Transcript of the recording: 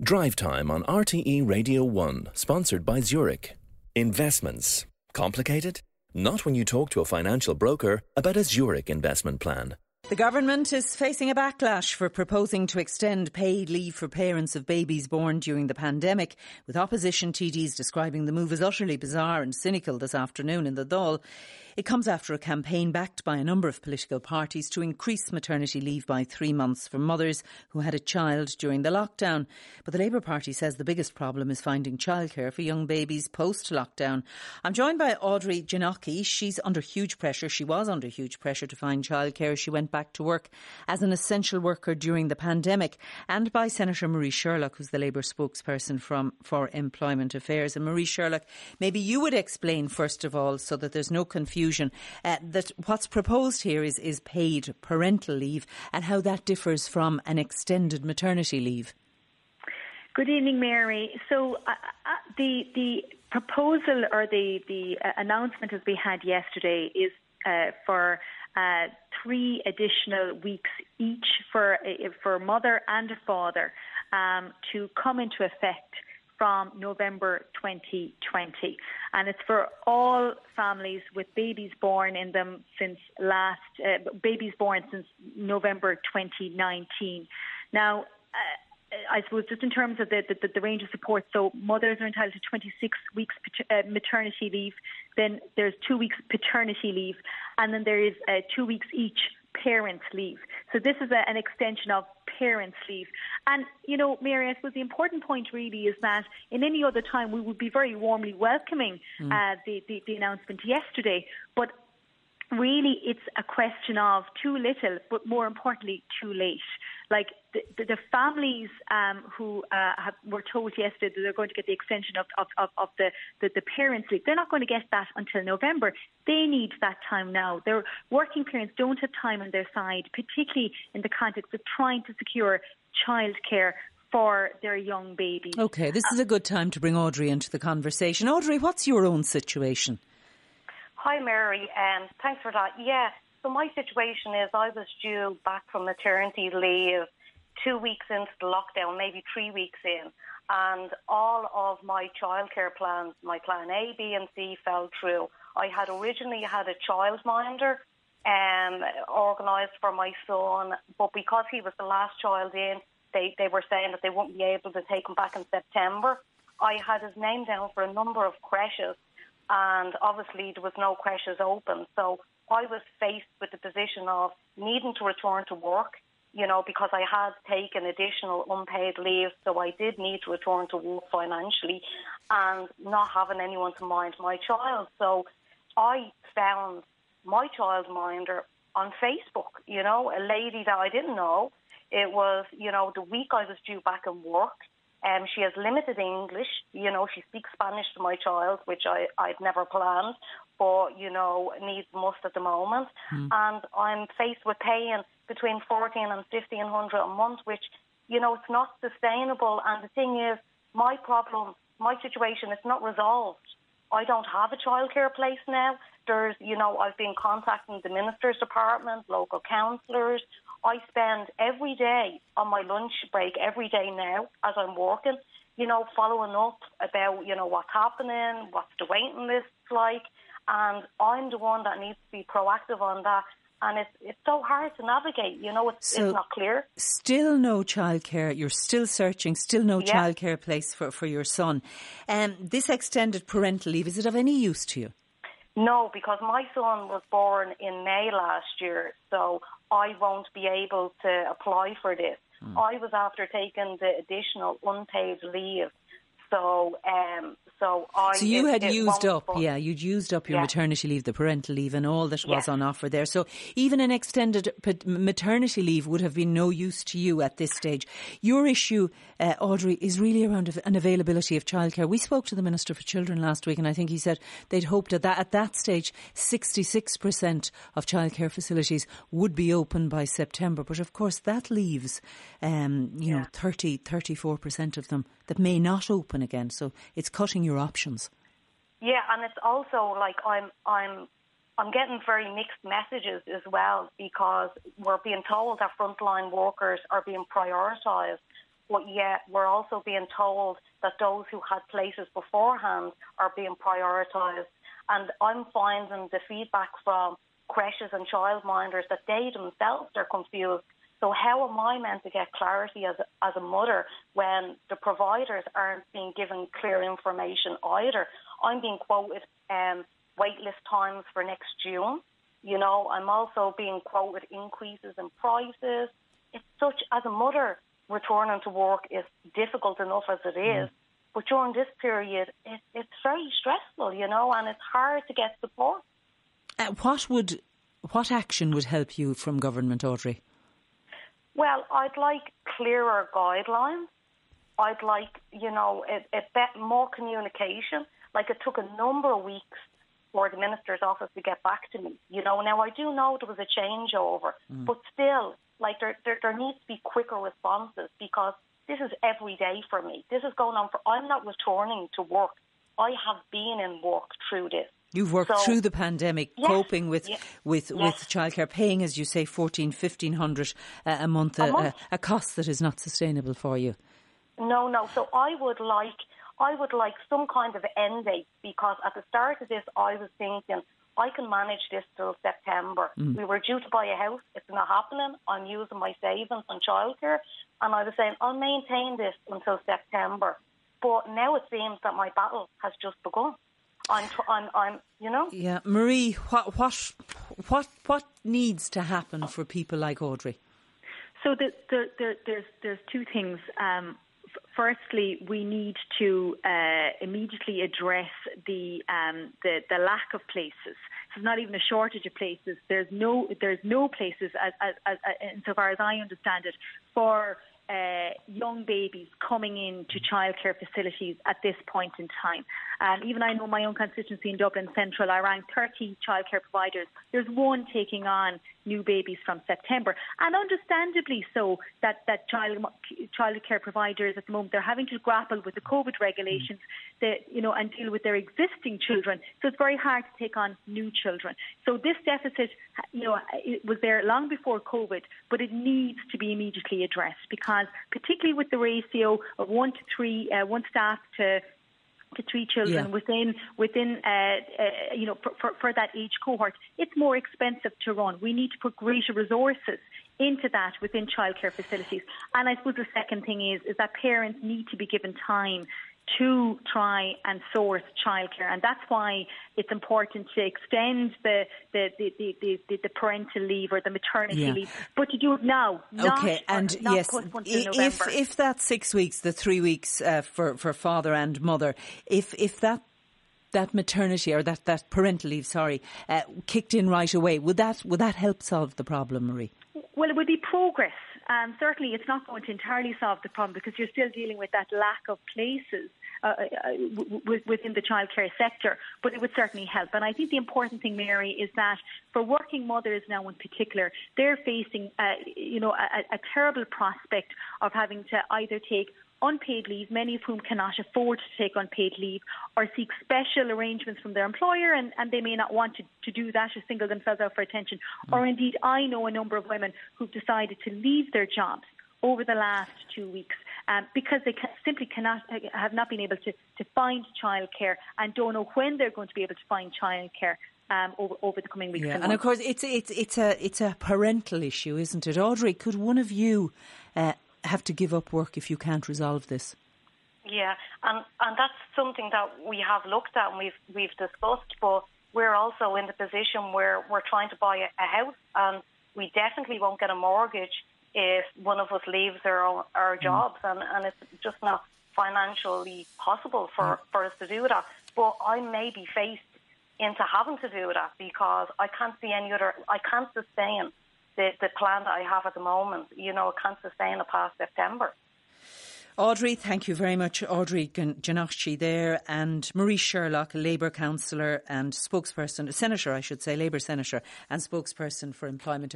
Drive Time on RTE Radio 1, sponsored by Zurich. Investments. Complicated? Not when you talk to a financial broker about a Zurich investment plan. The government is facing a backlash for proposing to extend paid leave for parents of babies born during the pandemic, with opposition TDs describing the move as utterly bizarre and cynical this afternoon in the Dáil. It comes after a campaign backed by a number of political parties to increase maternity leave by 3 months for mothers who had a child during the lockdown. But the Labour Party says the biggest problem is finding childcare for young babies post-lockdown. I'm joined by Audrey Ginocchi. She's under huge pressure. She was under huge pressure to find childcare. She went back to work as an essential worker during the pandemic. And by Senator Marie Sherlock, who's the Labour spokesperson for Employment Affairs. And Marie Sherlock, maybe you would explain first of all, so that there's no confusion, that what's proposed here is paid parental leave and how that differs from an extended maternity leave. Good evening, Mary. So the proposal or the announcement as we had yesterday is for 3 additional weeks each for mother and a father to come into effect from November 2020. And it's for all families with babies born in them since November 2019. Now, I suppose just in terms of the range of support, so mothers are entitled to 26 weeks maternity leave, then there's 2 weeks paternity leave, and then there is 2 weeks each parents' leave. So this is an extension of parents' leave. And, you know, Mary, I suppose the important point really is that in any other time we would be very warmly welcoming the announcement yesterday, but really it's a question of too little, but more importantly, too late. Like the families who were told yesterday that they're going to get the extension of the parents' leave, they're not going to get that until November. They need that time now. Their working parents don't have time on their side, particularly in the context of trying to secure childcare for their young babies. OK, this is a good time to bring Audrey into the conversation. Audrey, what's your own situation? Hi, Mary, and thanks for that. Yeah, so my situation is I was due back from maternity leave 2 weeks into the lockdown, maybe 3 weeks in, and all of my childcare plans, my plan A, B and C, fell through. I had originally had a childminder organised for my son, but because he was the last child in, they were saying that they wouldn't be able to take him back in September. I had his name down for a number of creches, and obviously there was no creches open. So I was faced with the position of needing to return to work, you know, because I had taken additional unpaid leave, so I did need to return to work financially and not having anyone to mind my child. So I found my childminder on Facebook, you know, a lady that I didn't know. It was, you know, the week I was due back in work. She has limited English, you know, she speaks Spanish to my child, which I'd never planned, but, you know, needs must at the moment. And I'm faced with paying between $1,400 and $1,500 a month, which, you know, it's not sustainable. And the thing is, my problem, my situation is not resolved. I don't have a childcare place now. There's, you know, I've been contacting the Minister's Department, local councillors. I spend every day on my lunch break, every day now, as I'm working, you know, following up about, you know, what's happening, what's the waiting list like, and I'm the one that needs to be proactive on that. And it's so hard to navigate, you know, it's not clear. Still no childcare, you're still searching, still no childcare place for your son. This extended parental leave, is it of any use to you? No, because my son was born in May last year, so I won't be able to apply for this. I was after taking the additional unpaid leave. So you had used up, you'd used up your maternity leave, the parental leave and all that was on offer there. So even an extended maternity leave would have been no use to you at this stage. Your issue, Audrey, is really around an availability of childcare. We spoke to the Minister for Children last week and I think he said they'd hoped at that stage 66% of childcare facilities would be open by September. But of course that leaves, 34% of them that may not open again. So it's cutting your options. Yeah, and it's also like I'm getting very mixed messages as well, because we're being told that frontline workers are being prioritised, but yet we're also being told that those who had places beforehand are being prioritised. And I'm finding the feedback from creches and childminders that they themselves are confused. So how am I meant to get clarity as a mother when the providers aren't being given clear information either? I'm being quoted waitlist times for next June. You know, I'm also being quoted increases in prices. It's such, as a mother, returning to work is difficult enough as it is. But during this period, it's very stressful, you know, and it's hard to get support. What action would help you from government, Audrey? Well, I'd like clearer guidelines. I'd like, you know, a bit more communication. Like, it took a number of weeks for the Minister's office to get back to me. You know, now I do know there was a changeover, but still, like, there needs to be quicker responses, because this is every day for me. This is going on I'm not returning to work. I have been in work through this. You've worked through the pandemic, yes, coping with childcare, paying, as you say, $1,400 a month, a cost that is not sustainable for you. No. So I would like some kind of end date, because at the start of this, I was thinking I can manage this till September. We were due to buy a house. It's not happening. I'm using my savings on childcare, and I was saying I'll maintain this until September. But now it seems that my battle has just begun. I'm, you know. Yeah, Marie, what needs to happen for people like Audrey? So there's two things. Firstly, we need to immediately address the lack of places. There's not even a shortage of places. There's no places, as insofar as I understand it, for young babies coming into childcare facilities at this point in time. Even I know my own constituency in Dublin Central, I rang 30 childcare providers. There's one taking on new babies from September. And understandably so, that childcare providers at the moment, they're having to grapple with the COVID regulations and deal with their existing children. So it's very hard to take on new children. So this deficit, it was there long before COVID, but it needs to be immediately addressed, because particularly with the ratio of 1 to 3, one staff to 3 children within for that age cohort, it's more expensive to run. We need to put greater resources into that within childcare facilities. And I suppose the second thing is that parents need to be given time to try and source childcare, and that's why it's important to extend the parental leave or the maternity leave, but to do it now. If that's 6 weeks, the 3 weeks for father and mother, if that maternity or that parental leave, kicked in right away, would that help solve the problem, Marie? Well, it would be progress. Certainly it's not going to entirely solve the problem, because you're still dealing with that lack of places within the childcare sector, but it would certainly help. And I think the important thing, Mary, is that for working mothers now in particular, they're facing a terrible prospect of having to either take unpaid leave, many of whom cannot afford to take unpaid leave, or seek special arrangements from their employer, and they may not want to do that or single themselves out for attention. Or indeed, I know a number of women who've decided to leave their jobs over the last 2 weeks because they simply have not been able to find childcare, and don't know when they're going to be able to find childcare over the coming weeks. And of course, it's a parental issue, isn't it? Audrey, could one of you have to give up work if you can't resolve this? Yeah, and that's something that we have looked at and we've discussed, but we're also in the position where we're trying to buy a house, and we definitely won't get a mortgage if one of us leaves our jobs, and it's just not financially possible for us to do that. But I may be faced into having to do that, because I can't see I can't sustain the plan that I have at the moment. I can't sustain it past September. Audrey, thank you very much. Audrey Giannocci there, and Marie Sherlock, Labour councillor and spokesperson, Labour senator and spokesperson for employment.